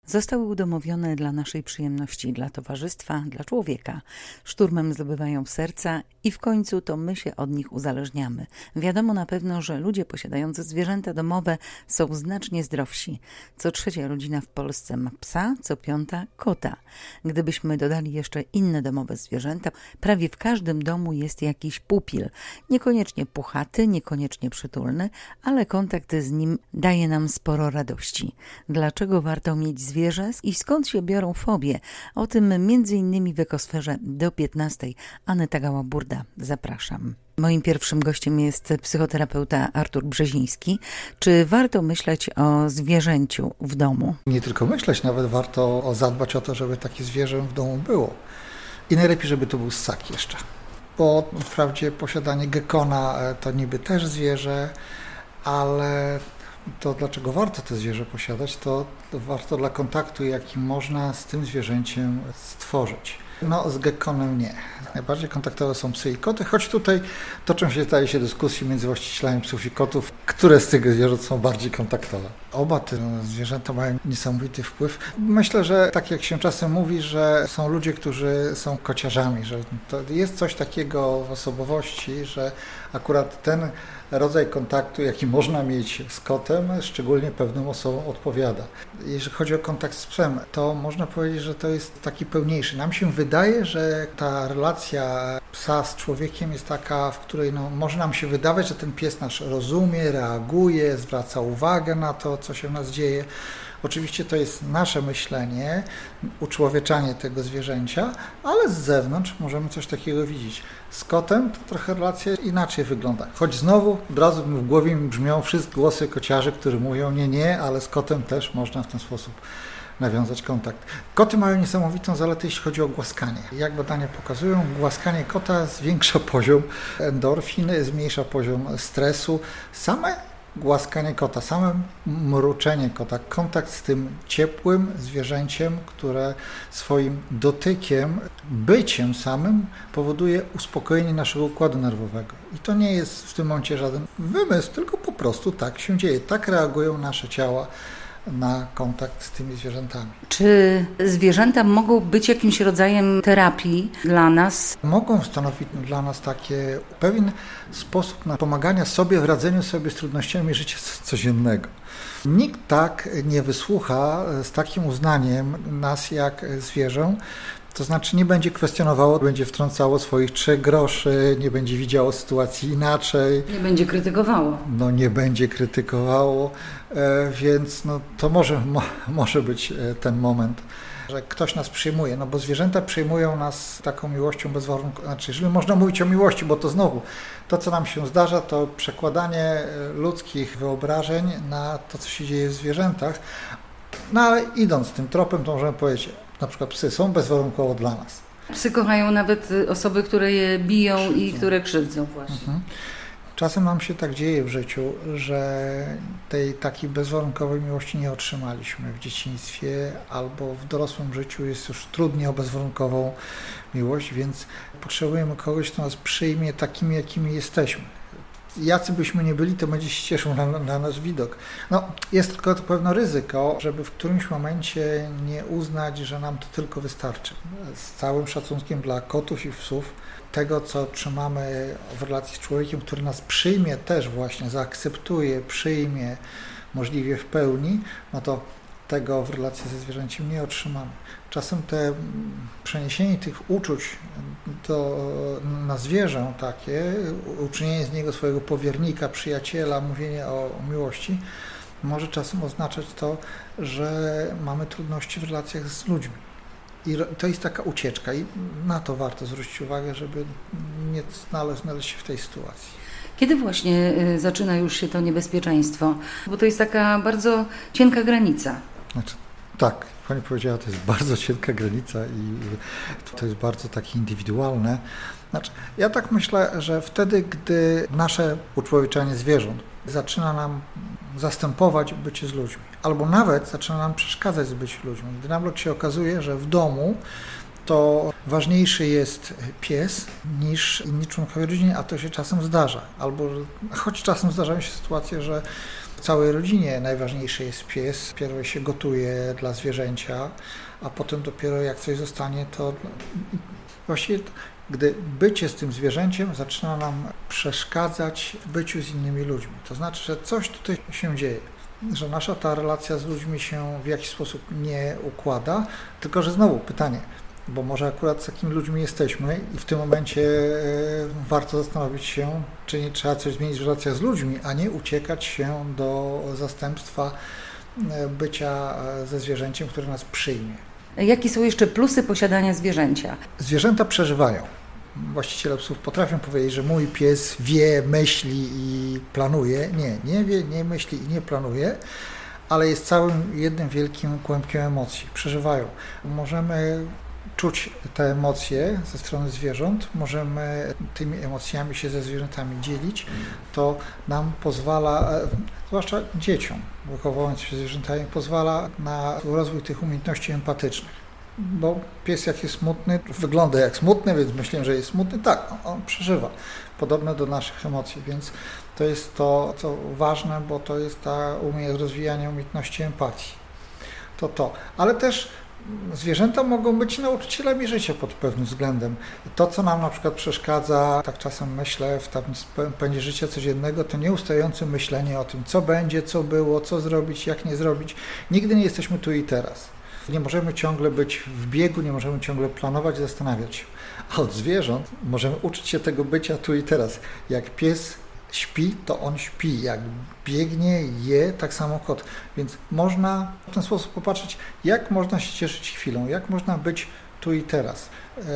Zostały udomowione dla naszej przyjemności, dla towarzystwa, dla człowieka. Szturmem zdobywają serca i w końcu to my się od nich uzależniamy. Wiadomo na pewno, że ludzie posiadający zwierzęta domowe są znacznie zdrowsi. Co trzecia rodzina w Polsce ma psa, co piąta kota. Gdybyśmy dodali jeszcze inne domowe zwierzęta, prawie w każdym domu jest jakiś pupil. Niekoniecznie puchaty, niekoniecznie przytulny, ale kontakt z nim daje nam sporo radości. Dlaczego warto mieć zwierzę i skąd się biorą fobie? O tym m.in. w Ekosferze do 15. Aneta Gała-Burda. Zapraszam. Moim pierwszym gościem jest psychoterapeuta Artur Brzeziński. Czy warto myśleć o zwierzęciu w domu? Nie tylko myśleć, nawet warto zadbać o to, żeby takie zwierzę w domu było. I najlepiej, żeby to był ssak jeszcze. Bo wprawdzie posiadanie gekona to niby też zwierzę, ale to dlaczego warto to zwierzę posiadać, to warto dla kontaktu, jaki można z tym zwierzęciem stworzyć. No, z gekkonem nie. Najbardziej kontaktowe są psy i koty, choć tutaj toczą się, zdaje się, dyskusje między właścicielami psów i kotów, które z tych zwierząt są bardziej kontaktowe. Oba te zwierzęta mają niesamowity wpływ. Myślę, że tak jak się czasem mówi, że są ludzie, którzy są kociarzami, że to jest coś takiego w osobowości, że akurat ten rodzaj kontaktu, jaki można mieć z kotem, szczególnie pewnym osobom odpowiada. Jeżeli chodzi o kontakt z psem, to można powiedzieć, że to jest taki pełniejszy. Nam się wydaje, że ta relacja psa z człowiekiem jest taka, w której może nam się wydawać, że ten pies nasz rozumie, reaguje, zwraca uwagę na to, co się w nas dzieje. Oczywiście to jest nasze myślenie, uczłowieczanie tego zwierzęcia, ale z zewnątrz możemy coś takiego widzieć. Z kotem to trochę relacja inaczej wygląda. Choć znowu od razu w głowie mi brzmią wszystkie głosy kociarzy, które mówią nie, ale z kotem też można w ten sposób nawiązać kontakt. Koty mają niesamowitą zaletę, jeśli chodzi o głaskanie. Jak badania pokazują, głaskanie kota zwiększa poziom endorfin, zmniejsza poziom stresu. Same głaskanie kota, same mruczenie kota, kontakt z tym ciepłym zwierzęciem, które swoim dotykiem, byciem samym powoduje uspokojenie naszego układu nerwowego. I to nie jest w tym momencie żaden wymysł, tylko po prostu tak się dzieje. Tak reagują nasze ciała na kontakt z tymi zwierzętami. Czy zwierzęta mogą być jakimś rodzajem terapii dla nas? Mogą stanowić dla nas takie pewien sposób na pomagania sobie w radzeniu sobie z trudnościami życia codziennego. Nikt tak nie wysłucha z takim uznaniem nas jak zwierzę, to znaczy nie będzie kwestionowało, będzie wtrącało swoich 3 groszy, nie będzie widziało sytuacji inaczej. Nie będzie krytykowało. Nie będzie krytykowało, więc to może być ten moment, że ktoś nas przyjmuje, bo zwierzęta przyjmują nas taką miłością bezwarunkową. Znaczy, jeżeli można mówić o miłości, bo to znowu, to co nam się zdarza, to przekładanie ludzkich wyobrażeń na to, co się dzieje w zwierzętach, ale idąc tym tropem, to możemy powiedzieć, na przykład psy są bezwarunkowo dla nas. Psy kochają nawet osoby, które je biją i które krzywdzą właśnie. Czasem nam się tak dzieje w życiu, że tej takiej bezwarunkowej miłości nie otrzymaliśmy w dzieciństwie, albo w dorosłym życiu jest już trudniej o bezwarunkową miłość, więc potrzebujemy kogoś, kto nas przyjmie takimi, jakimi jesteśmy. Jacy byśmy nie byli, to będzie się cieszył na nasz widok. Jest tylko to pewne ryzyko, żeby w którymś momencie nie uznać, że nam to tylko wystarczy. Z całym szacunkiem dla kotów i psów, tego co trzymamy w relacji z człowiekiem, który nas przyjmie też właśnie, zaakceptuje, przyjmie możliwie w pełni, to tego w relacji ze zwierzęciem nie otrzymamy. Czasem przeniesienie tych uczuć na zwierzę takie, uczynienie z niego swojego powiernika, przyjaciela, mówienie o miłości, może czasem oznaczać to, że mamy trudności w relacjach z ludźmi. I to jest taka ucieczka i na to warto zwrócić uwagę, żeby nie znaleźć się w tej sytuacji. Kiedy właśnie zaczyna już się to niebezpieczeństwo? Bo to jest taka bardzo cienka granica. Tak, Pani powiedziała, to jest bardzo cienka granica i to jest bardzo takie indywidualne. Ja tak myślę, że wtedy, gdy nasze uczłowieczanie zwierząt zaczyna nam zastępować bycie z ludźmi, albo nawet zaczyna nam przeszkadzać w byciu ludźmi. Gdy nagle się okazuje, że w domu to ważniejszy jest pies niż inni członkowie rodziny, a to się czasem zdarza. Choć czasem zdarzają się sytuacje, że całej rodzinie najważniejszy jest pies. Pierwej się gotuje dla zwierzęcia, a potem dopiero jak coś zostanie, to właściwie gdy bycie z tym zwierzęciem zaczyna nam przeszkadzać w byciu z innymi ludźmi. To znaczy, że coś tutaj się dzieje, że nasza ta relacja z ludźmi się w jakiś sposób nie układa, tylko że znowu pytanie, bo może akurat z takimi ludźmi jesteśmy i w tym momencie warto zastanowić się, czy nie trzeba coś zmienić w relacjach z ludźmi, a nie uciekać się do zastępstwa bycia ze zwierzęciem, które nas przyjmie. Jakie są jeszcze plusy posiadania zwierzęcia? Zwierzęta przeżywają. Właściciele psów potrafią powiedzieć, że mój pies wie, myśli i planuje. Nie wie, nie myśli i nie planuje, ale jest całym jednym wielkim kłębkiem emocji. Przeżywają. Możemy czuć te emocje ze strony zwierząt, możemy tymi emocjami się ze zwierzętami dzielić. To nam pozwala, zwłaszcza dzieciom, wychowując się ze zwierzętami, pozwala na rozwój tych umiejętności empatycznych. Bo pies jak jest smutny, wygląda jak smutny, więc myślę, że jest smutny. Tak, on przeżywa, podobne do naszych emocji, więc to jest to, co ważne, bo to jest ta rozwijanie umiejętności empatii. Ale też zwierzęta mogą być nauczycielami życia pod pewnym względem. To, co nam na przykład przeszkadza, tak czasem myślę, w tym pędzie życia codziennego, to nieustające myślenie o tym, co będzie, co było, co zrobić, jak nie zrobić. Nigdy nie jesteśmy tu i teraz. Nie możemy ciągle być w biegu, nie możemy ciągle planować, zastanawiać się. A od zwierząt możemy uczyć się tego bycia tu i teraz. Jak pies śpi, to on śpi. Jak biegnie, je, tak samo kot. Więc można w ten sposób popatrzeć, jak można się cieszyć chwilą, jak można być tu i teraz.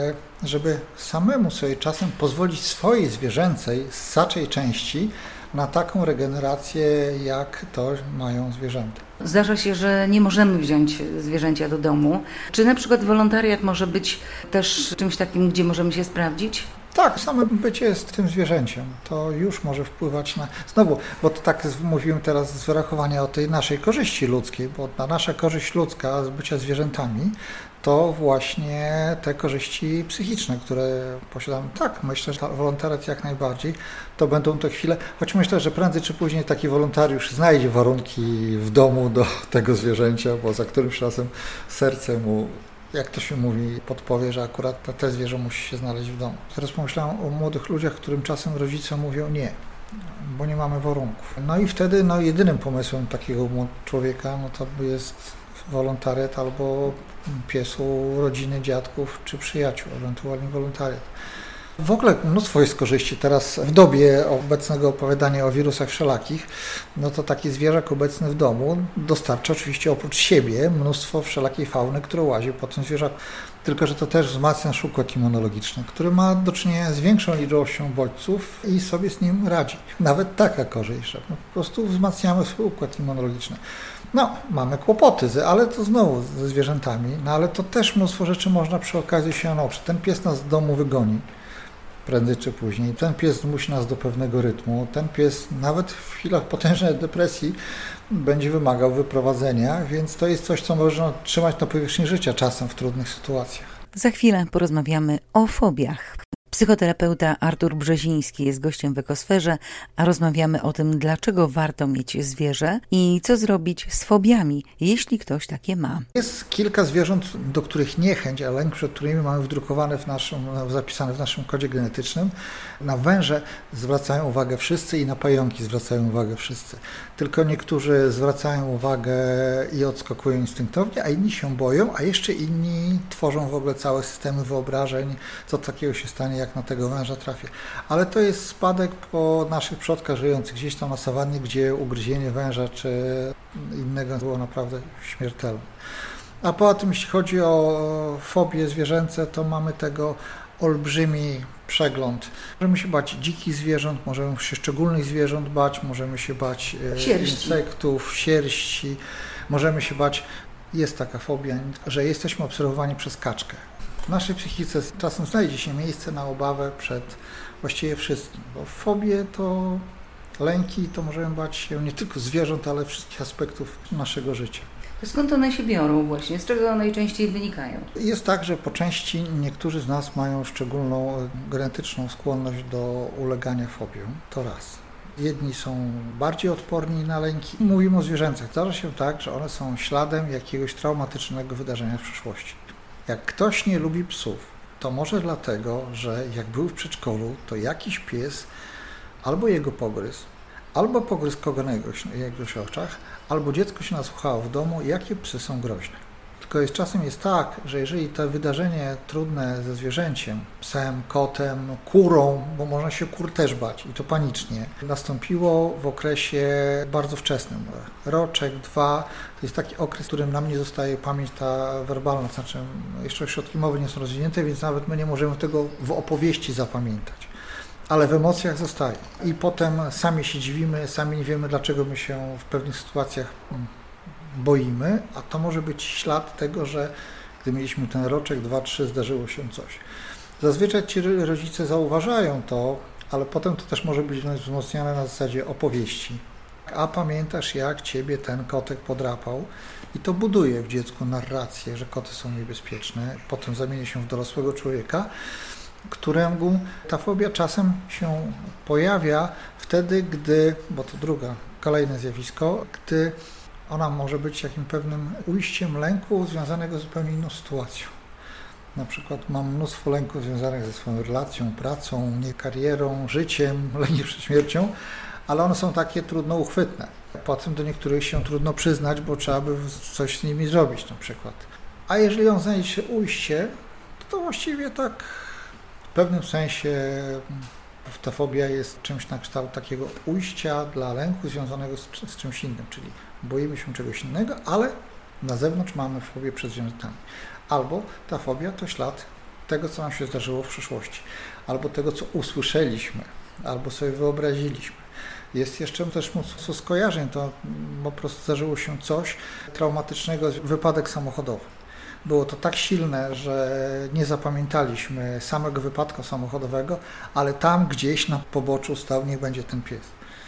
Żeby samemu sobie czasem pozwolić swojej zwierzęcej, ssaczej części na taką regenerację, jak to mają zwierzęta. Zdarza się, że nie możemy wziąć zwierzęcia do domu. Czy na przykład wolontariat może być też czymś takim, gdzie możemy się sprawdzić? Tak, same bycie z tym zwierzęciem, to już może wpływać na... Znowu, bo to tak mówiłem teraz z wyrachowania o tej naszej korzyści ludzkiej, bo ta nasza korzyść ludzka z bycia zwierzętami, to właśnie te korzyści psychiczne, które posiadamy. Tak, myślę, że wolontariat jak najbardziej, to będą to chwile, choć myślę, że prędzej czy później taki wolontariusz znajdzie warunki w domu do tego zwierzęcia, bo za którymś razem serce mu, jak to się mówi, podpowie, że akurat te zwierzę musi się znaleźć w domu. Teraz pomyślałem o młodych ludziach, którym czasem rodzice mówią nie, bo nie mamy warunków. No i wtedy jedynym pomysłem takiego człowieka to jest wolontariat albo pies u rodziny, dziadków czy przyjaciół, ewentualnie wolontariat. W ogóle mnóstwo jest korzyści. Teraz w dobie obecnego opowiadania o wirusach wszelakich, to taki zwierzak obecny w domu dostarcza oczywiście oprócz siebie mnóstwo wszelakiej fauny, która łazi po tym zwierzaku. Tylko że to też wzmacnia nasz układ immunologiczny, który ma do czynienia z większą ilością bodźców i sobie z nim radzi. Nawet taka korzyść, że po prostu wzmacniamy swój układ immunologiczny. Mamy kłopoty, ale to znowu ze zwierzętami, ale to też mnóstwo rzeczy można przy okazji się nauczyć. Ten pies nas z domu wygoni prędzej czy później. Ten pies zmusi nas do pewnego rytmu. Ten pies nawet w chwilach potężnej depresji będzie wymagał wyprowadzenia, więc to jest coś, co można trzymać na powierzchni życia czasem w trudnych sytuacjach. Za chwilę porozmawiamy o fobiach. Psychoterapeuta Artur Brzeziński jest gościem w Ekosferze, a rozmawiamy o tym, dlaczego warto mieć zwierzę i co zrobić z fobiami, jeśli ktoś takie ma. Jest kilka zwierząt, do których niechęć, a lęk przed którymi mamy wdrukowane zapisane w naszym kodzie genetycznym. Na węże zwracają uwagę wszyscy i na pająki zwracają uwagę wszyscy. Tylko niektórzy zwracają uwagę i odskakują instynktownie, a inni się boją, a jeszcze inni tworzą w ogóle całe systemy wyobrażeń, co takiego się stanie, jak na tego węża trafię. Ale to jest spadek po naszych przodkach żyjących gdzieś tam na sawannie, gdzie ugryzienie węża czy innego było naprawdę śmiertelne. A poza tym, jeśli chodzi o fobie zwierzęce, to mamy tego olbrzymi przegląd. Możemy się bać dzikich zwierząt, możemy się szczególnych zwierząt bać, możemy się bać insektów, sierści, możemy się bać, jest taka fobia, że jesteśmy obserwowani przez kaczkę. W naszej psychice czasem znajdzie się miejsce na obawę przed właściwie wszystkim, bo fobie to lęki, to możemy bać się nie tylko zwierząt, ale wszystkich aspektów naszego życia. Skąd one się biorą właśnie? Z czego najczęściej wynikają? Jest tak, że po części niektórzy z nas mają szczególną genetyczną skłonność do ulegania fobiom, to raz. Jedni są bardziej odporni na lęki. Mówimy o zwierzętach. Zdarza się tak, że one są śladem jakiegoś traumatycznego wydarzenia w przeszłości. Jak ktoś nie lubi psów, to może dlatego, że jak był w przedszkolu, to jakiś pies albo jego pogryzł, albo pogryzł kogoś na jego oczach, albo dziecko się nasłuchało w domu, jakie psy są groźne. Tylko czasem jest tak, że jeżeli to wydarzenie trudne ze zwierzęciem, psem, kotem, kurą, bo można się kur też bać i to panicznie, nastąpiło w okresie bardzo wczesnym. Roczek, 2, to jest taki okres, w którym nam nie zostaje pamięć ta werbalna, to znaczy jeszcze ośrodki mowy nie są rozwinięte, więc nawet my nie możemy tego w opowieści zapamiętać. Ale w emocjach zostaje. I potem sami się dziwimy, sami nie wiemy, dlaczego my się w pewnych sytuacjach boimy, a to może być ślad tego, że gdy mieliśmy ten roczek, 2, 3, zdarzyło się coś. Zazwyczaj ci rodzice zauważają to, ale potem to też może być wzmocnione na zasadzie opowieści. A pamiętasz, jak ciebie ten kotek podrapał? I to buduje w dziecku narrację, że koty są niebezpieczne. Potem zamienia się w dorosłego człowieka, któremu ta fobia czasem się pojawia wtedy, gdy, bo to kolejne zjawisko, gdy ona może być jakimś pewnym ujściem lęku związanego z zupełnie inną sytuacją. Na przykład mam mnóstwo lęków związanych ze swoją relacją, pracą, nie karierą, życiem, lękiem przed śmiercią, ale one są takie trudno uchwytne. Potem do niektórych się trudno przyznać, bo trzeba by coś z nimi zrobić na przykład. A jeżeli on znajdzie się ujście, to właściwie tak w pewnym sensie ta fobia jest czymś na kształt takiego ujścia dla lęku związanego z czymś innym, czyli boimy się czegoś innego, ale na zewnątrz mamy fobię przed zwierzętami. Albo ta fobia to ślad tego, co nam się zdarzyło w przeszłości, albo tego, co usłyszeliśmy, albo sobie wyobraziliśmy. Jest jeszcze też mnóstwo skojarzeń, to po prostu zdarzyło się coś traumatycznego, wypadek samochodowy. Było to tak silne, że nie zapamiętaliśmy samego wypadku samochodowego, ale tam gdzieś na poboczu stał, niech będzie ten pies.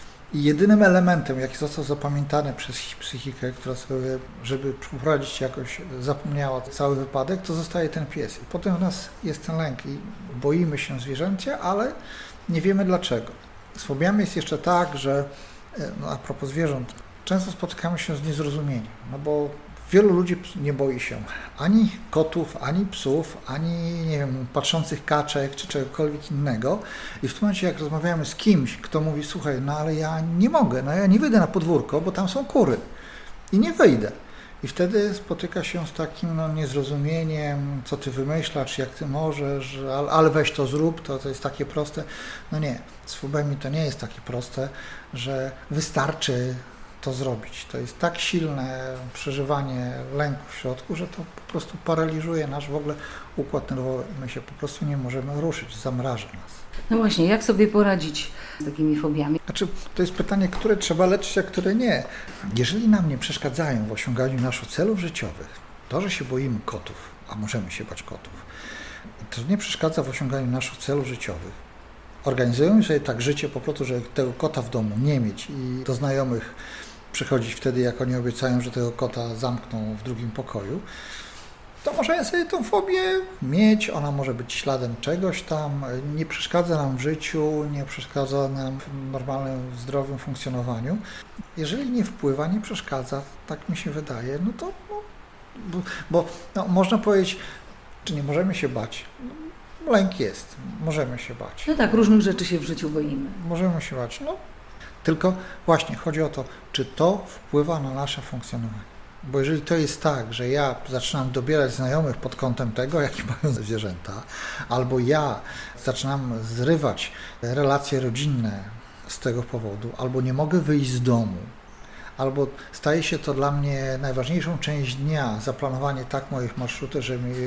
I jedynym elementem, jaki został zapamiętany przez psychikę, która sobie, żeby poprawić jakoś, zapomniała cały wypadek, to zostaje ten pies. I potem w nas jest ten lęk i boimy się zwierzęcia, ale nie wiemy dlaczego. Z fobiami jest jeszcze tak, że a propos zwierząt, często spotykamy się z niezrozumieniem, no bo wielu ludzi nie boi się ani kotów, ani psów, ani nie wiem, patrzących kaczek czy czegokolwiek innego. I w tym momencie, jak rozmawiamy z kimś, kto mówi, słuchaj, no ale ja nie mogę, no ja nie wyjdę na podwórko, bo tam są kury i nie wyjdę. I wtedy spotyka się z takim niezrozumieniem, co ty wymyślasz, jak ty możesz, ale weź to zrób, to jest takie proste. No nie, z fobiami to nie jest takie proste, że wystarczy to zrobić. To jest tak silne przeżywanie lęku w środku, że to po prostu paraliżuje nasz w ogóle układ nerwowy. My się po prostu nie możemy ruszyć, zamraża nas. No właśnie, jak sobie poradzić z takimi fobiami? Znaczy, to jest pytanie, które trzeba leczyć, a które nie. Jeżeli nam nie przeszkadzają w osiąganiu naszych celów życiowych, to, że się boimy kotów, a możemy się bać kotów, to nie przeszkadza w osiąganiu naszych celów życiowych. Organizujemy sobie tak życie po prostu, żeby tego kota w domu nie mieć i do znajomych przychodzić wtedy, jak oni obiecają, że tego kota zamkną w drugim pokoju, to możemy sobie tą fobię mieć, ona może być śladem czegoś tam, nie przeszkadza nam w życiu, nie przeszkadza nam w normalnym, zdrowym funkcjonowaniu. Jeżeli nie wpływa, nie przeszkadza, tak mi się wydaje, no to, bo można powiedzieć, czy nie możemy się bać. Lęk jest, możemy się bać. No tak, różnych rzeczy się w życiu boimy. Możemy się bać, tylko właśnie chodzi o to, czy to wpływa na nasze funkcjonowanie. Bo jeżeli to jest tak, że ja zaczynam dobierać znajomych pod kątem tego, jakie mają zwierzęta, albo ja zaczynam zrywać relacje rodzinne z tego powodu, albo nie mogę wyjść z domu, albo staje się to dla mnie najważniejszą część dnia, zaplanowanie tak moich marszrutów,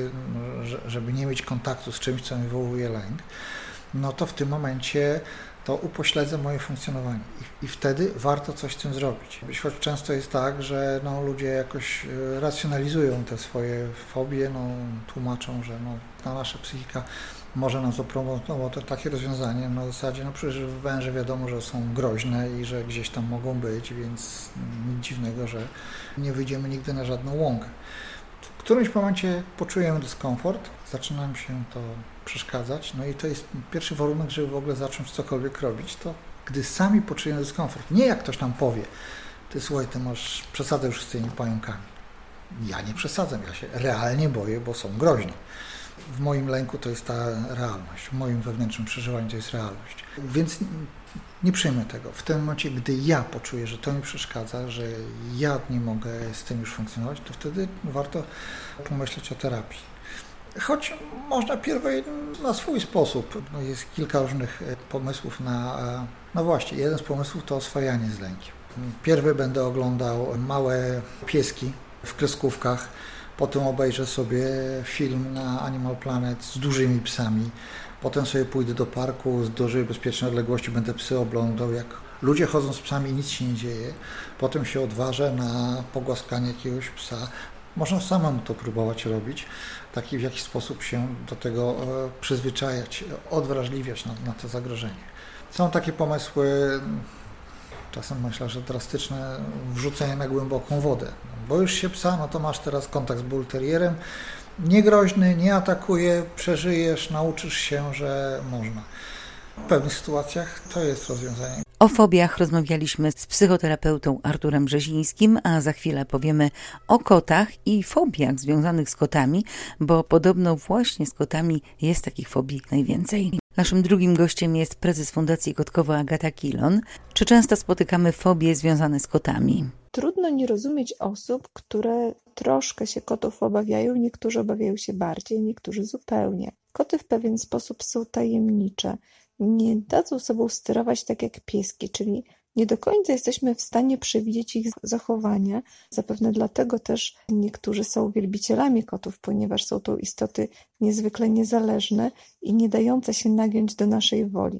żeby nie mieć kontaktu z czymś, co mi wywołuje lęk, no to w tym momencie to upośledzę moje funkcjonowanie i wtedy warto coś z tym zrobić. Choć często jest tak, że ludzie jakoś racjonalizują te swoje fobie, tłumaczą, że ta nasza psychika może nam zaproponować takie rozwiązanie na zasadzie, przecież węże wiadomo, że są groźne i że gdzieś tam mogą być, więc nic dziwnego, że nie wyjdziemy nigdy na żadną łąkę. W którymś momencie poczujemy dyskomfort, zaczyna nam się to przeszkadzać, i to jest pierwszy warunek, żeby w ogóle zacząć cokolwiek robić, to Gdy sami poczujemy dyskomfort, nie jak ktoś nam powie, ty słuchaj, ty masz przesadę już z tymi pająkami. Ja nie przesadzam, ja się realnie boję, bo są groźni. W moim lęku to jest ta realność, w moim wewnętrznym przeżywaniu to jest realność. Więc nie przyjmę tego. W tym momencie, gdy ja poczuję, że to mi przeszkadza, że ja nie mogę z tym już funkcjonować, to wtedy warto pomyśleć o terapii. Choć można pierwej na swój sposób. Jest kilka różnych pomysłów no właśnie, jeden z pomysłów to oswajanie z lękiem. Pierwej będę oglądał małe pieski w kreskówkach, potem obejrzę sobie film na Animal Planet z dużymi psami, potem sobie pójdę do parku z dużej bezpiecznej odległości, będę psy oglądał, jak ludzie chodzą z psami i nic się nie dzieje, potem się odważę na pogłaskanie jakiegoś psa. Można samemu to próbować robić, w jakiś sposób się do tego przyzwyczajać, odwrażliwiać na to zagrożenie. Są takie pomysły, czasem myślę, że drastyczne, wrzucenie na głęboką wodę. Boisz się psa, no to masz teraz kontakt z bull terrierem, niegroźny, nie atakuje, przeżyjesz, nauczysz się, że można. W pewnych sytuacjach to jest rozwiązanie. O fobiach rozmawialiśmy z psychoterapeutą Arturem Brzezińskim, a za chwilę powiemy o kotach i fobiach związanych z kotami, bo podobno właśnie z kotami jest takich fobii najwięcej. Naszym drugim gościem jest prezes Fundacji Kotkowo Agata Kilon. Czy często spotykamy fobie związane z kotami? Trudno nie rozumieć osób, które troszkę się kotów obawiają, niektórzy obawiają się bardziej, niektórzy zupełnie. Koty w pewien sposób są tajemnicze. Nie dadzą sobą sterować tak jak pieski, czyli nie do końca jesteśmy w stanie przewidzieć ich zachowania. Zapewne dlatego też niektórzy są wielbicielami kotów, ponieważ są to istoty niezwykle niezależne i nie dające się nagiąć do naszej woli.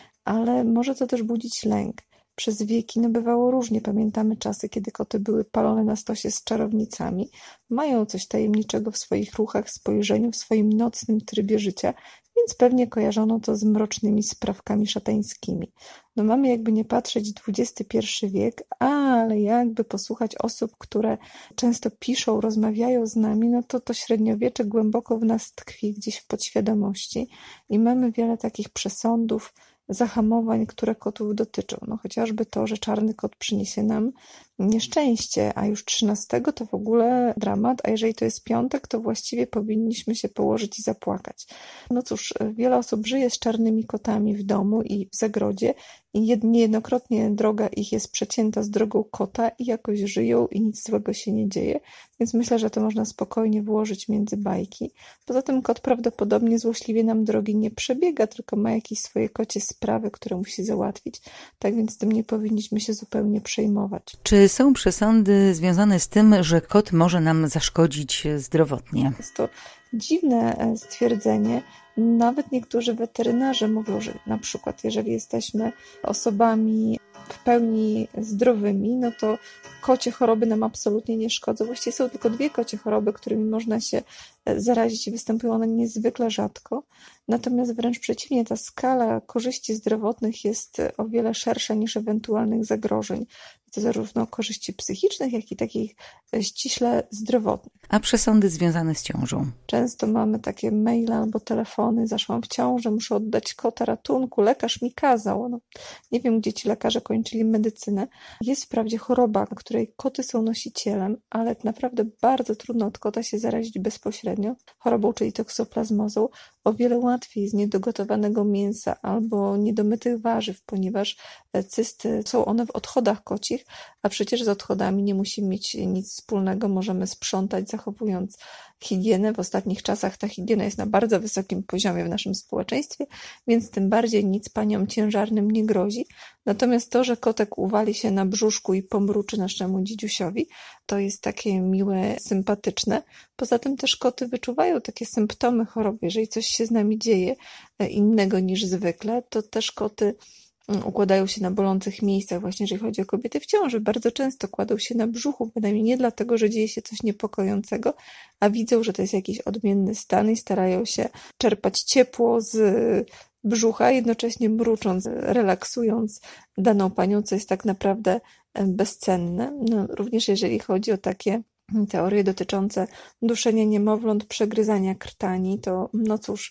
Ale może to też budzić lęk. Przez wieki bywało różnie. Pamiętamy czasy, kiedy koty były palone na stosie z czarownicami. Mają coś tajemniczego w swoich ruchach, spojrzeniu, w swoim nocnym trybie życia, więc pewnie kojarzono to z mrocznymi sprawkami szatańskimi. Mamy jakby nie patrzeć XXI wiek, ale jakby posłuchać osób, które często piszą, rozmawiają z nami, to średniowiecze głęboko w nas tkwi gdzieś w podświadomości i mamy wiele takich przesądów, zahamowań, które kotów dotyczą. Chociażby to, że czarny kot przyniesie nam nieszczęście, a już 13 to w ogóle dramat, a jeżeli to jest piątek, to właściwie powinniśmy się położyć i zapłakać. Cóż, wiele osób żyje z czarnymi kotami w domu i w zagrodzie i niejednokrotnie droga ich jest przecięta z drogą kota i jakoś żyją i nic złego się nie dzieje, więc myślę, że to można spokojnie włożyć między bajki. Poza tym kot prawdopodobnie złośliwie nam drogi nie przebiega, tylko ma jakieś swoje kocie sprawy, które musi załatwić, tak więc tym nie powinniśmy się zupełnie przejmować. Czy są przesądy związane z tym, że kot może nam zaszkodzić zdrowotnie? Jest to dziwne stwierdzenie. Nawet niektórzy weterynarze mówią, że na przykład jeżeli jesteśmy osobami w pełni zdrowymi, to kocie choroby nam absolutnie nie szkodzą. Właściwie są tylko 2 kocie choroby, którymi można się zarazić i występują one niezwykle rzadko. Natomiast wręcz przeciwnie, ta skala korzyści zdrowotnych jest o wiele szersza niż ewentualnych zagrożeń. To zarówno korzyści psychicznych, jak i takich ściśle zdrowotnych. A przesądy związane z ciążą? Często mamy takie maile albo telefony, zaszłam w ciążę, muszę oddać kota, ratunku, lekarz mi kazał. Nie wiem, gdzie ci lekarze kończyli medycynę. Jest wprawdzie choroba, której koty są nosicielem, ale naprawdę bardzo trudno od kota się zarazić bezpośrednio chorobą, czyli toksoplazmozą. O wiele łatwiej z niedogotowanego mięsa albo niedomytych warzyw, ponieważ cysty są one w odchodach kocich, a przecież z odchodami nie musimy mieć nic wspólnego, możemy sprzątać, zachowując higienę. W ostatnich czasach ta higiena jest na bardzo wysokim poziomie w naszym społeczeństwie, więc tym bardziej nic paniom ciężarnym nie grozi. Natomiast to, że kotek uwali się na brzuszku i pomruczy naszemu dzidziusiowi, to jest takie miłe, sympatyczne. Poza tym też koty wyczuwają takie symptomy choroby. Jeżeli coś się z nami dzieje innego niż zwykle, to też koty układają się na bolących miejscach, właśnie jeżeli chodzi o kobiety w ciąży. Bardzo często kładą się na brzuchu, bynajmniej nie dlatego, że dzieje się coś niepokojącego, a widzą, że to jest jakiś odmienny stan i starają się czerpać ciepło z brzucha, jednocześnie mrucząc, relaksując daną panią, co jest tak naprawdę bezcenne. Również jeżeli chodzi o takie teorie dotyczące duszenia niemowląt, przegryzania krtani, to cóż,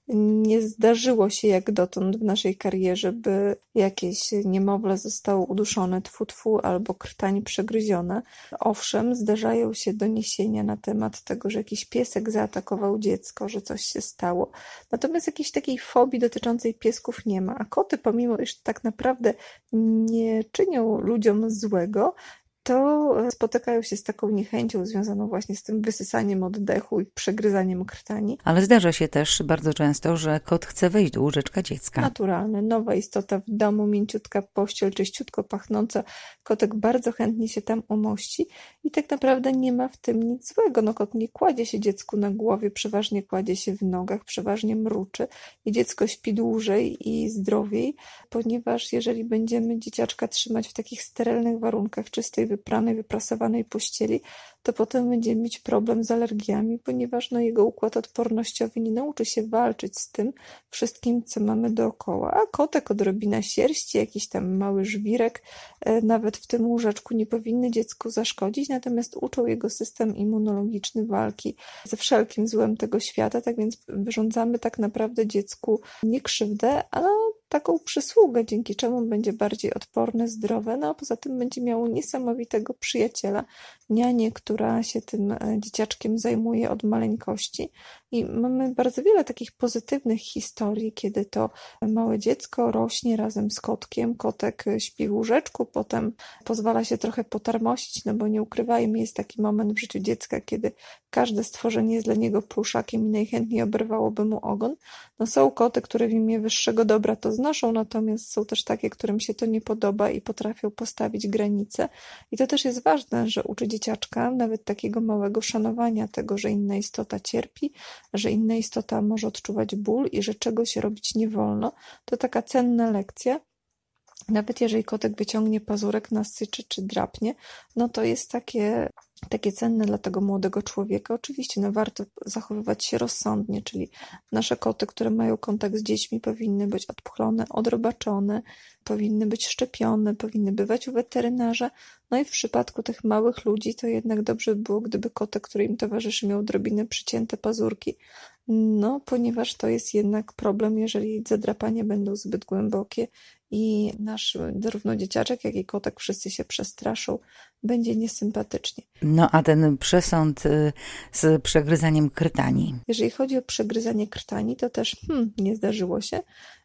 Nie zdarzyło się jak dotąd w naszej karierze, by jakieś niemowlę zostało uduszone tfu, albo krtań przegryziona. Owszem, zdarzają się doniesienia na temat tego, że jakiś piesek zaatakował dziecko, że coś się stało. Natomiast jakiejś takiej fobii dotyczącej piesków nie ma. A koty, pomimo iż tak naprawdę nie czynią ludziom złego, to spotykają się z taką niechęcią związaną właśnie z tym wysysaniem oddechu i przegryzaniem krtani. Ale zdarza się też bardzo często, że kot chce wejść do łóżeczka dziecka. Naturalne, nowa istota w domu, mięciutka pościel, czyściutko pachnąca. Kotek bardzo chętnie się tam umości i tak naprawdę nie ma w tym nic złego. No, kot nie kładzie się dziecku na głowie, przeważnie kładzie się w nogach, przeważnie mruczy i dziecko śpi dłużej i zdrowiej, ponieważ jeżeli będziemy dzieciaczka trzymać w takich sterylnych warunkach, czystej, wypranej, wyprasowanej pościeli, to potem będziemy mieć problem z alergiami, ponieważ jego układ odpornościowy nie nauczy się walczyć z tym wszystkim, co mamy dookoła. A kotek, odrobina sierści, jakiś tam mały żwirek, nawet w tym łóżeczku nie powinny dziecku zaszkodzić, natomiast uczą jego system immunologiczny walki ze wszelkim złem tego świata, tak więc wyrządzamy tak naprawdę dziecku nie krzywdę, a taką przysługę, dzięki czemu będzie bardziej odporne, zdrowe, a poza tym będzie miało niesamowitego przyjaciela, nianię, która się tym dzieciaczkiem zajmuje od maleńkości. I mamy bardzo wiele takich pozytywnych historii, kiedy to małe dziecko rośnie razem z kotkiem, kotek śpi w łóżeczku, potem pozwala się trochę potarmosić, bo nie ukrywajmy, jest taki moment w życiu dziecka, kiedy każde stworzenie jest dla niego pluszakiem i najchętniej oberwałoby mu ogon. Są koty, które w imię wyższego dobra to znoszą, natomiast są też takie, którym się to nie podoba i potrafią postawić granice. I to też jest ważne, że uczy dzieciaczka, nawet takiego małego, szanowania tego, że inna istota cierpi, że inna istota może odczuwać ból i że czegoś robić nie wolno. To taka cenna lekcja. Nawet jeżeli kotek wyciągnie pazurek, nasyczy czy drapnie, to jest takie cenne dla tego młodego człowieka. Oczywiście warto zachowywać się rozsądnie, czyli nasze koty, które mają kontakt z dziećmi, powinny być odpchlone, odrobaczone, powinny być szczepione, powinny bywać u weterynarza. I w przypadku tych małych ludzi to jednak dobrze by było, gdyby kotek, który im towarzyszy, miał odrobinę przycięte pazurki, ponieważ to jest jednak problem, jeżeli zadrapania będą zbyt głębokie i nasz zarówno dzieciaczek, jak i kotek wszyscy się przestraszą, będzie niesympatycznie. A ten przesąd z przegryzaniem krtani? Jeżeli chodzi o przegryzanie krtani, to też nie zdarzyło się.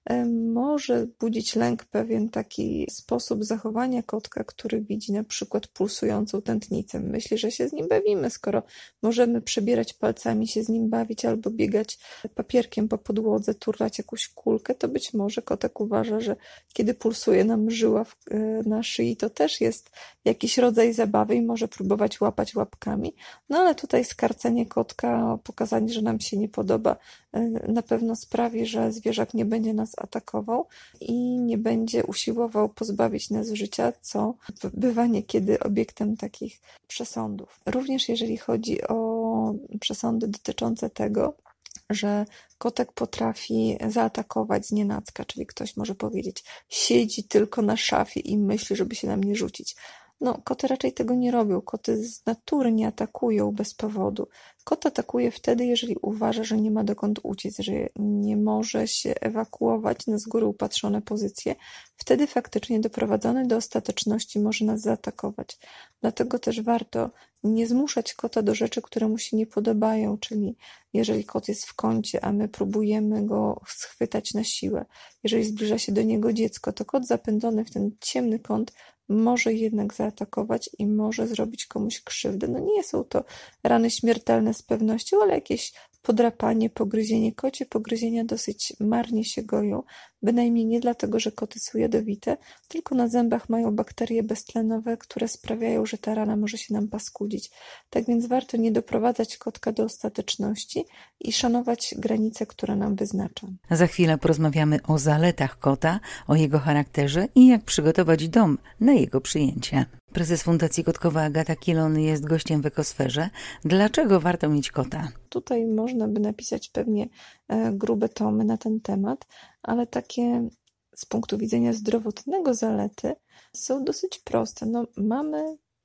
Może budzić lęk pewien taki sposób zachowania kotka, który widzi na przykład pulsującą tętnicę. Myśli, że się z nim bawimy, skoro możemy przebierać palcami, się z nim bawić albo biegać papierkiem po podłodze, turlać jakąś kulkę, to być może kotek uważa, że kiedy pulsuje nam żyła na szyi, to też jest jakiś rodzaj zabawy i może próbować łapać łapkami. Ale tutaj skarcenie kotka, pokazanie, że nam się nie podoba, na pewno sprawi, że zwierzak nie będzie nas atakował i nie będzie usiłował pozbawić nas życia, co bywa niekiedy obiektem takich przesądów. Również jeżeli chodzi o przesądy dotyczące tego, że kotek potrafi zaatakować znienacka, czyli ktoś może powiedzieć, siedzi tylko na szafie i myśli, żeby się na mnie rzucić. Koty raczej tego nie robią. Koty z natury nie atakują bez powodu. Kot atakuje wtedy, jeżeli uważa, że nie ma dokąd uciec, że nie może się ewakuować na z góry upatrzone pozycje. Wtedy faktycznie doprowadzony do ostateczności może nas zaatakować. Dlatego też warto nie zmuszać kota do rzeczy, które mu się nie podobają, czyli jeżeli kot jest w kącie, a my próbujemy go schwytać na siłę, jeżeli zbliża się do niego dziecko, to kot zapędzony w ten ciemny kąt może jednak zaatakować i może zrobić komuś krzywdę. Nie są to rany śmiertelne z pewnością, ale jakieś podrapanie, pogryzienie. Kocie pogryzienia dosyć marnie się goją, bynajmniej nie dlatego, że koty są jadowite, tylko na zębach mają bakterie beztlenowe, które sprawiają, że ta rana może się nam paskudzić. Tak więc warto nie doprowadzać kotka do ostateczności i szanować granice, które nam wyznacza. Za chwilę porozmawiamy o zaletach kota, o jego charakterze i jak przygotować dom na jego przyjęcie. Prezes Fundacji Kotkowa Agata Kilon jest gościem w Ekosferze. Dlaczego warto mieć kota? Tutaj można by napisać pewnie grube tomy na ten temat, ale takie z punktu widzenia zdrowotnego zalety są dosyć proste. Mamy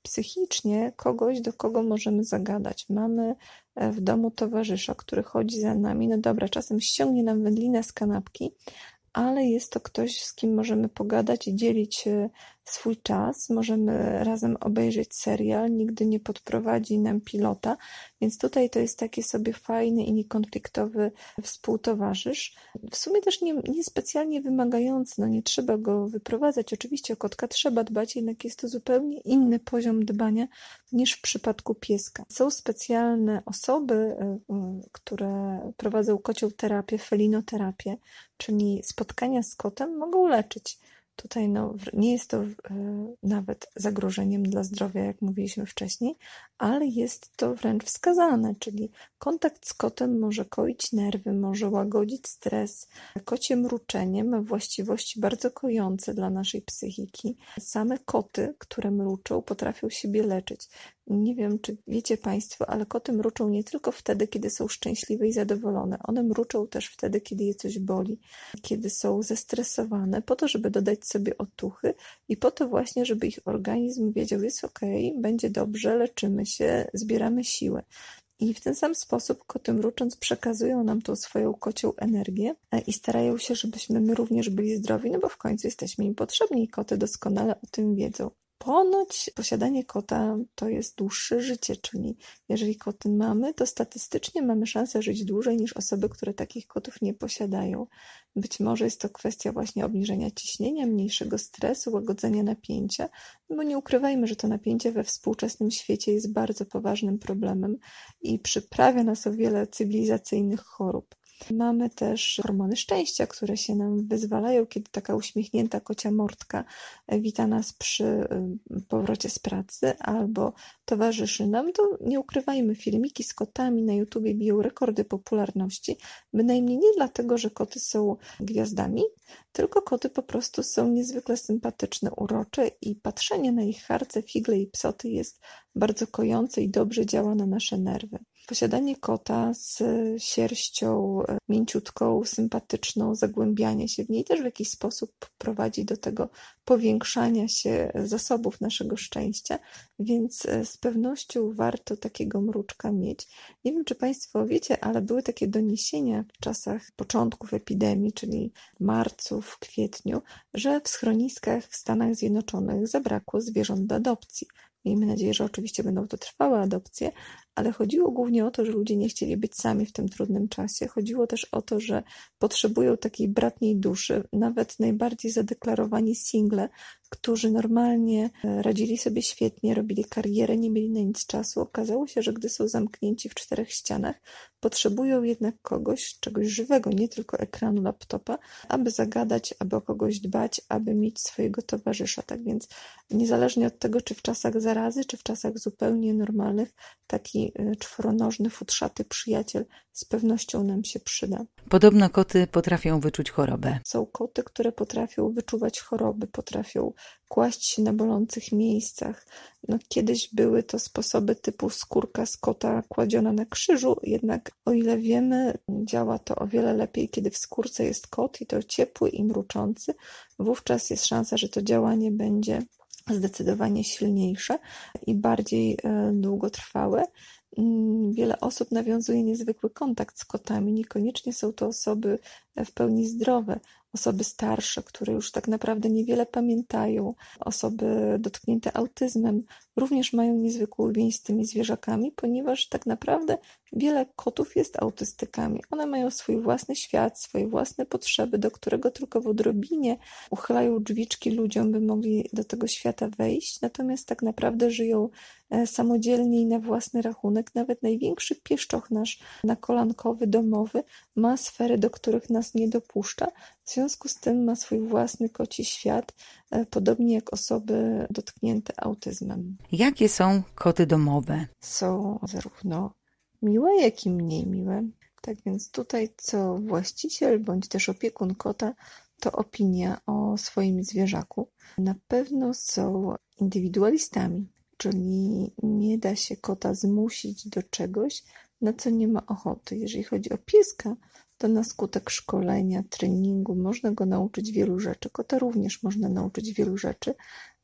psychicznie kogoś, do kogo możemy zagadać. Mamy w domu towarzysza, który chodzi za nami. No dobra, czasem ściągnie nam wędlinę z kanapki, ale jest to ktoś, z kim możemy pogadać i dzielić swój czas. Możemy razem obejrzeć serial, nigdy nie podprowadzi nam pilota, więc tutaj to jest taki sobie fajny i niekonfliktowy współtowarzysz. W sumie też nie specjalnie wymagający, no nie trzeba go wyprowadzać. Oczywiście o kotka trzeba dbać, jednak jest to zupełnie inny poziom dbania niż w przypadku pieska. Są specjalne osoby, które prowadzą kocią terapię, felinoterapię, czyli spotkania z kotem mogą leczyć. Tutaj nie jest to nawet zagrożeniem dla zdrowia, jak mówiliśmy wcześniej, ale jest to wręcz wskazane, czyli kontakt z kotem może koić nerwy, może łagodzić stres. Kocie mruczenie ma właściwości bardzo kojące dla naszej psychiki. Same koty, które mruczą, potrafią siebie leczyć. Nie wiem, czy wiecie Państwo, ale koty mruczą nie tylko wtedy, kiedy są szczęśliwe i zadowolone. One mruczą też wtedy, kiedy je coś boli, kiedy są zestresowane, po to, żeby dodać sobie otuchy i po to właśnie, żeby ich organizm wiedział, jest okej, będzie dobrze, leczymy się, zbieramy siłę. I w ten sam sposób koty mrucząc przekazują nam tą swoją kocią energię i starają się, żebyśmy my również byli zdrowi, no bo w końcu jesteśmy im potrzebni i koty doskonale o tym wiedzą. Ponoć posiadanie kota to jest dłuższe życie, czyli jeżeli koty mamy, to statystycznie mamy szansę żyć dłużej niż osoby, które takich kotów nie posiadają. Być może jest to kwestia właśnie obniżenia ciśnienia, mniejszego stresu, łagodzenia napięcia, bo nie ukrywajmy, że to napięcie we współczesnym świecie jest bardzo poważnym problemem i przyprawia nas o wiele cywilizacyjnych chorób. Mamy też hormony szczęścia, które się nam wyzwalają, kiedy taka uśmiechnięta kocia mordka wita nas przy powrocie z pracy albo towarzyszy nam. To nie ukrywajmy, filmiki z kotami na YouTubie biją rekordy popularności, bynajmniej nie dlatego, że koty są gwiazdami, tylko koty po prostu są niezwykle sympatyczne, urocze i patrzenie na ich harce, figle i psoty jest bardzo kojące i dobrze działa na nasze nerwy. Posiadanie kota z sierścią mięciutką, sympatyczną, zagłębianie się w niej też w jakiś sposób prowadzi do tego powiększania się zasobów naszego szczęścia, więc z pewnością warto takiego mruczka mieć. Nie wiem, czy Państwo wiecie, ale były takie doniesienia w czasach początków epidemii, czyli w marcu, w kwietniu, że w schroniskach w Stanach Zjednoczonych zabrakło zwierząt do adopcji. Miejmy nadzieję, że oczywiście będą to trwałe adopcje, ale chodziło głównie o to, że ludzie nie chcieli być sami w tym trudnym czasie. Chodziło też o to, że potrzebują takiej bratniej duszy. Nawet najbardziej zadeklarowani single, którzy normalnie radzili sobie świetnie, robili karierę, nie mieli na nic czasu. Okazało się, że gdy są zamknięci w 4 ścianach, potrzebują jednak kogoś, czegoś żywego, nie tylko ekranu laptopa, aby zagadać, aby o kogoś dbać, aby mieć swojego towarzysza. Tak więc niezależnie od tego, czy w czasach zarazy, czy w czasach zupełnie normalnych, taki czworonożny, futrzaty przyjaciel z pewnością nam się przyda. Podobno koty potrafią wyczuć chorobę. Są koty, które potrafią wyczuwać choroby, potrafią kłaść się na bolących miejscach. Kiedyś były to sposoby typu skórka z kota kładziona na krzyżu, jednak o ile wiemy, działa to o wiele lepiej, kiedy w skórce jest kot i to ciepły i mruczący. Wówczas jest szansa, że to działanie będzie zdecydowanie silniejsze i bardziej długotrwałe. Wiele osób nawiązuje niezwykły kontakt z kotami. Niekoniecznie są to osoby w pełni zdrowe, osoby starsze, które już tak naprawdę niewiele pamiętają, osoby dotknięte autyzmem również mają niezwykłą więź z tymi zwierzakami, ponieważ tak naprawdę wiele kotów jest autystykami. One mają swój własny świat, swoje własne potrzeby, do którego tylko w odrobinie uchylają drzwiczki ludziom, by mogli do tego świata wejść, natomiast tak naprawdę żyją samodzielnie i na własny rachunek. Nawet największy pieszczoch nasz nakolankowy, domowy ma sfery, do których nas nie dopuszcza. W związku z tym ma swój własny koci świat, podobnie jak osoby dotknięte autyzmem. Jakie są koty domowe? Są zarówno miłe, jak i mniej miłe. Tak więc tutaj co właściciel bądź też opiekun kota, to opinia o swoim zwierzaku. Na pewno są indywidualistami, czyli nie da się kota zmusić do czegoś, na co nie ma ochoty. Jeżeli chodzi o pieska, to na skutek szkolenia, treningu można go nauczyć wielu rzeczy. Kota również można nauczyć wielu rzeczy,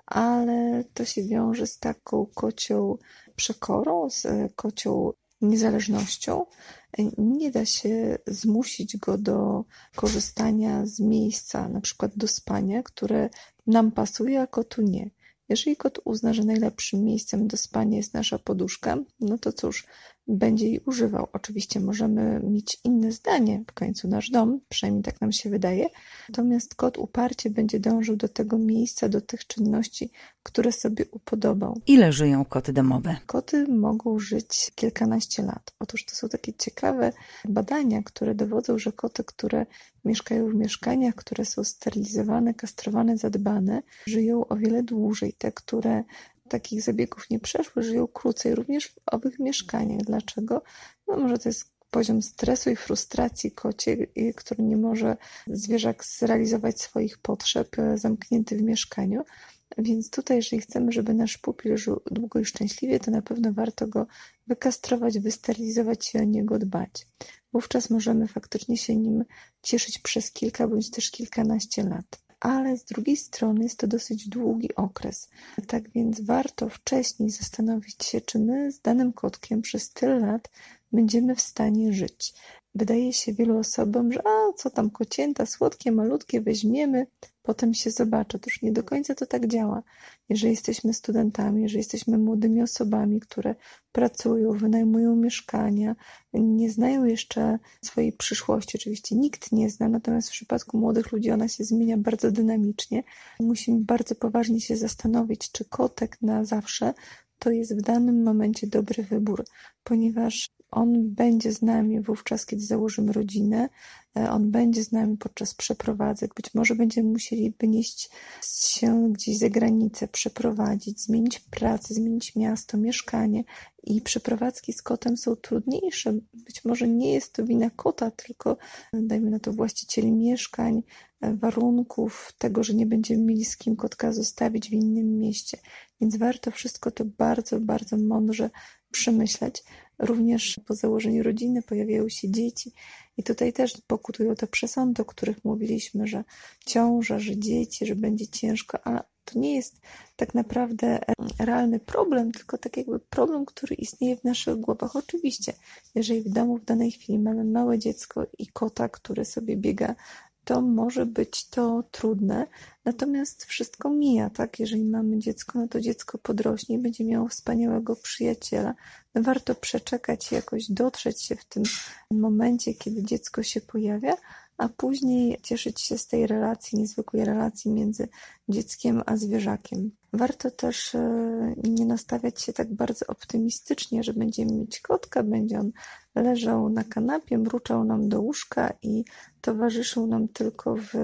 ale to się wiąże z taką kocią przekorą, z kocią niezależnością. Nie da się zmusić go do korzystania z miejsca, na przykład do spania, które nam pasuje, a kotu nie. Jeżeli kot uzna, że najlepszym miejscem do spania jest nasza poduszka, no to cóż, będzie jej używał. Oczywiście możemy mieć inne zdanie, w końcu nasz dom, przynajmniej tak nam się wydaje, natomiast kot uparcie będzie dążył do tego miejsca, do tych czynności, które sobie upodobał. Ile żyją koty domowe? Koty mogą żyć kilkanaście lat. Otóż to są takie ciekawe badania, które dowodzą, że koty, które mieszkają w mieszkaniach, które są sterylizowane, kastrowane, zadbane, żyją o wiele dłużej. Te, które takich zabiegów nie przeszły, żyją krócej, również w owych mieszkaniach. Dlaczego? No może to jest poziom stresu i frustracji kociej, który nie może zwierzak zrealizować swoich potrzeb zamknięty w mieszkaniu. Więc tutaj, jeżeli chcemy, żeby nasz pupil żył długo i szczęśliwie, to na pewno warto go wykastrować, wysterylizować i o niego dbać. Wówczas możemy faktycznie się nim cieszyć przez kilka bądź też kilkanaście lat. Ale z drugiej strony jest to dosyć długi okres. Tak więc warto wcześniej zastanowić się, czy my z danym kotkiem przez tyle lat będziemy w stanie żyć. Wydaje się wielu osobom, że co tam kocięta, słodkie, malutkie, weźmiemy, potem się zobaczy. Otóż nie do końca to tak działa. Jeżeli jesteśmy studentami, jeżeli jesteśmy młodymi osobami, które pracują, wynajmują mieszkania, nie znają jeszcze swojej przyszłości. Oczywiście nikt nie zna, natomiast w przypadku młodych ludzi ona się zmienia bardzo dynamicznie. Musimy bardzo poważnie się zastanowić, czy kotek na zawsze to jest w danym momencie dobry wybór, ponieważ on będzie z nami wówczas, kiedy założymy rodzinę, on będzie z nami podczas przeprowadzek, być może będziemy musieli wynieść się gdzieś za granicę, przeprowadzić, zmienić pracę, zmienić miasto, mieszkanie i przeprowadzki z kotem są trudniejsze. Być może nie jest to wina kota, tylko dajmy na to właścicieli mieszkań, warunków, tego, że nie będziemy mieli z kim kotka zostawić w innym mieście. Więc warto wszystko to bardzo, bardzo mądrze przemyśleć. Również po założeniu rodziny pojawiają się dzieci i tutaj też pokutują te przesądy, o których mówiliśmy, że ciąża, że dzieci, że będzie ciężko, ale to nie jest tak naprawdę realny problem, tylko tak jakby problem, który istnieje w naszych głowach. Oczywiście, jeżeli w domu w danej chwili mamy małe dziecko i kota, który sobie biega, to może być to trudne, natomiast wszystko mija, tak? Jeżeli mamy dziecko, no to dziecko podrośnie i będzie miało wspaniałego przyjaciela. No warto przeczekać, jakoś dotrzeć się w tym momencie, kiedy dziecko się pojawia, a później cieszyć się z tej relacji, niezwykłej relacji między dzieckiem a zwierzakiem. Warto też nie nastawiać się tak bardzo optymistycznie, że będziemy mieć kotka, będzie on leżał na kanapie, mruczał nam do łóżka i towarzyszył nam tylko w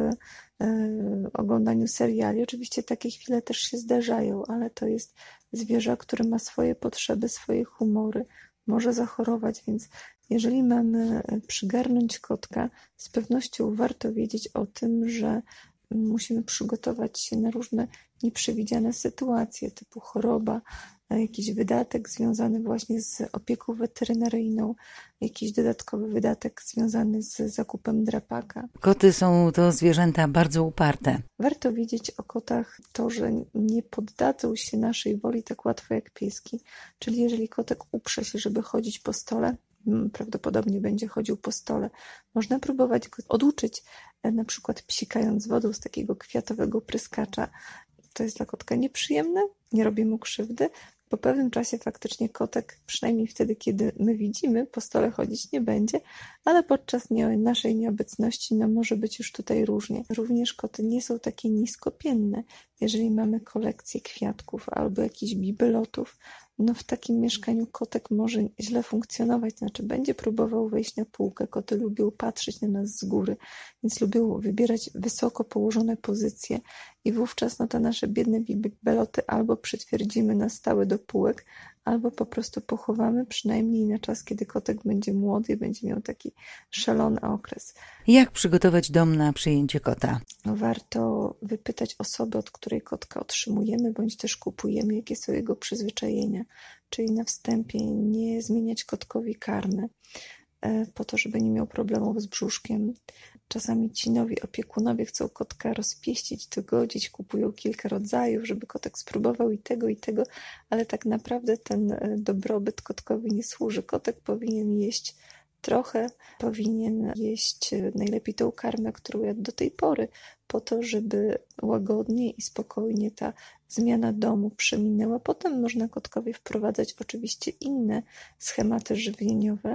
oglądaniu seriali. Oczywiście takie chwile też się zdarzają, ale to jest zwierzę, które ma swoje potrzeby, swoje humory, może zachorować, więc jeżeli mamy przygarnąć kotka, z pewnością warto wiedzieć o tym, że musimy przygotować się na różne nieprzewidziane sytuacje, typu choroba, jakiś wydatek związany właśnie z opieką weterynaryjną, jakiś dodatkowy wydatek związany z zakupem drapaka. Koty są to zwierzęta bardzo uparte. Warto wiedzieć o kotach to, że nie poddadzą się naszej woli tak łatwo jak pieski. Czyli jeżeli kotek uprze się, żeby chodzić po stole, prawdopodobnie będzie chodził po stole. Można próbować go oduczyć, na przykład psikając wodą z takiego kwiatowego pryskacza. To jest dla kotka nieprzyjemne, nie robi mu krzywdy. Po pewnym czasie faktycznie kotek, przynajmniej wtedy, kiedy my widzimy, po stole chodzić nie będzie, ale podczas naszej nieobecności może być już tutaj różnie. Również koty nie są takie niskopienne. Jeżeli mamy kolekcję kwiatków albo jakichś bibelotów, w takim mieszkaniu kotek może źle funkcjonować, znaczy będzie próbował wejść na półkę. Koty lubią patrzeć na nas z góry, więc lubią wybierać wysoko położone pozycje i wówczas te nasze biedne bibeloty albo przytwierdzimy na stałe do półek, albo po prostu pochowamy, przynajmniej na czas, kiedy kotek będzie młody i będzie miał taki szalony okres. Jak przygotować dom na przyjęcie kota? Warto wypytać osoby, od której kotka otrzymujemy, bądź też kupujemy, jakie są jego przyzwyczajenia, czyli na wstępie nie zmieniać kotkowi karmy. po to, żeby nie miał problemów z brzuszkiem. Czasami ci nowi opiekunowie chcą kotka rozpieścić, dogodzić, kupują kilka rodzajów, żeby kotek spróbował i tego, ale tak naprawdę ten dobrobyt kotkowi nie służy. Kotek powinien jeść trochę, powinien jeść najlepiej tą karmę, którą jadł do tej pory, po to, żeby łagodnie i spokojnie ta zmiana domu przeminęła. Potem można kotkowi wprowadzać oczywiście inne schematy żywieniowe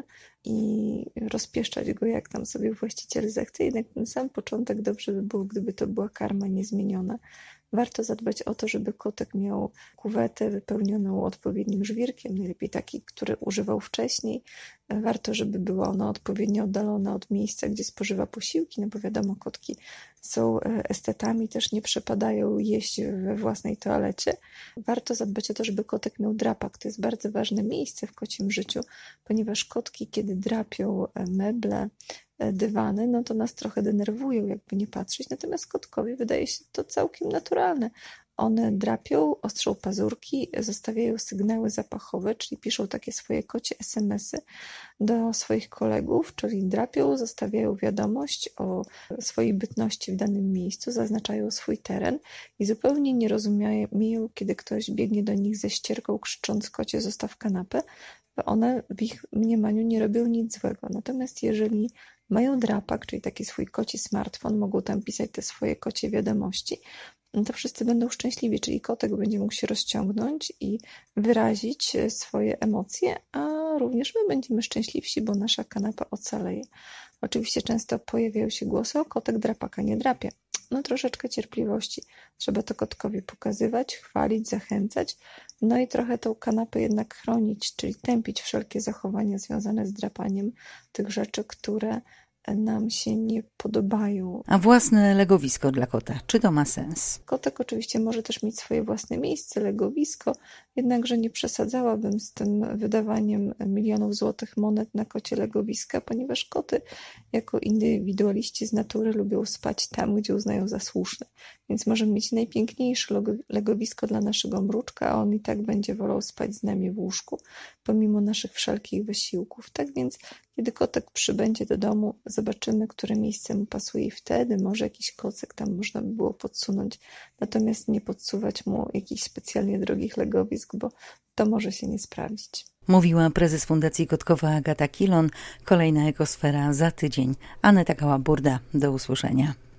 i rozpieszczać go, jak tam sobie właściciel zechce. Jednak ten sam początek dobrze by było, gdyby to była karma niezmieniona. Warto zadbać o to, żeby kotek miał kuwetę wypełnioną odpowiednim żwirkiem, najlepiej taki, który używał wcześniej. Warto, żeby była ona odpowiednio oddalona od miejsca, gdzie spożywa posiłki, no bo wiadomo, kotki są estetami, też nie przepadają jeść we własnej toalecie. Warto zadbać o to, żeby kotek miał drapak. To jest bardzo ważne miejsce w kocim życiu, ponieważ kotki, kiedy drapią meble, dywany, no to nas trochę denerwują, jakby nie patrzeć, natomiast kotkowi wydaje się to całkiem naturalne. One drapią, ostrzą pazurki, zostawiają sygnały zapachowe, czyli piszą takie swoje kocie SMS-y do swoich kolegów, czyli drapią, zostawiają wiadomość o swojej bytności w danym miejscu, zaznaczają swój teren i zupełnie nie rozumieją, kiedy ktoś biegnie do nich ze ścierką, krzycząc: kocie, zostaw kanapę, bo one w ich mniemaniu nie robią nic złego. Natomiast jeżeli mają drapak, czyli taki swój koci smartfon, mogą tam pisać te swoje kocie wiadomości, no to wszyscy będą szczęśliwi, czyli kotek będzie mógł się rozciągnąć i wyrazić swoje emocje, a również my będziemy szczęśliwsi, bo nasza kanapa ocaleje. Oczywiście często pojawiają się głosy: o, kotek drapaka nie drapie. No troszeczkę cierpliwości. Trzeba to kotkowi pokazywać, chwalić, zachęcać, no i trochę tą kanapę jednak chronić, czyli tępić wszelkie zachowania związane z drapaniem tych rzeczy, które nam się nie podobają. A własne legowisko dla kota, czy to ma sens? Kotek oczywiście może też mieć swoje własne miejsce, legowisko, jednakże nie przesadzałabym z tym wydawaniem milionów złotych monet na kocie legowiska, ponieważ koty jako indywidualiści z natury lubią spać tam, gdzie uznają za słuszne. Więc możemy mieć najpiękniejsze legowisko dla naszego mruczka, a on i tak będzie wolał spać z nami w łóżku, pomimo naszych wszelkich wysiłków. Tak więc, kiedy kotek przybędzie do domu, zobaczymy, które miejsce mu pasuje i wtedy może jakiś kocyk tam można by było podsunąć. Natomiast nie podsuwać mu jakichś specjalnie drogich legowisk, bo to może się nie sprawdzić. Mówiła prezes Fundacji Kotkowa Agata Kilon. Kolejna Ekosfera za tydzień. Aneta Kałaba-Burda. Do usłyszenia.